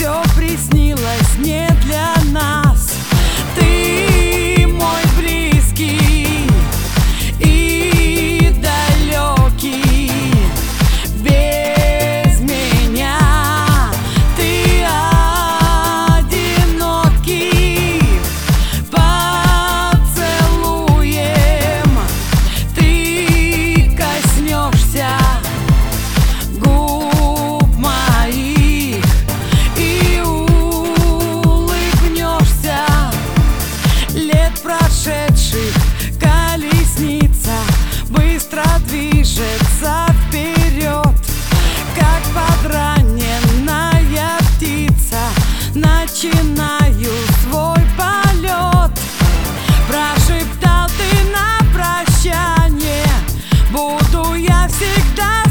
все приснилось не для нас. Ты мой близкий и далекий. Без меня ты одинокий. Поцелуем ты коснешься губ моих и улыбнешься. Лет прошедших колесница быстро движется вперед, как подраненная птица. Начинаю свой полет. Прошептал ты на прощание: буду я всегда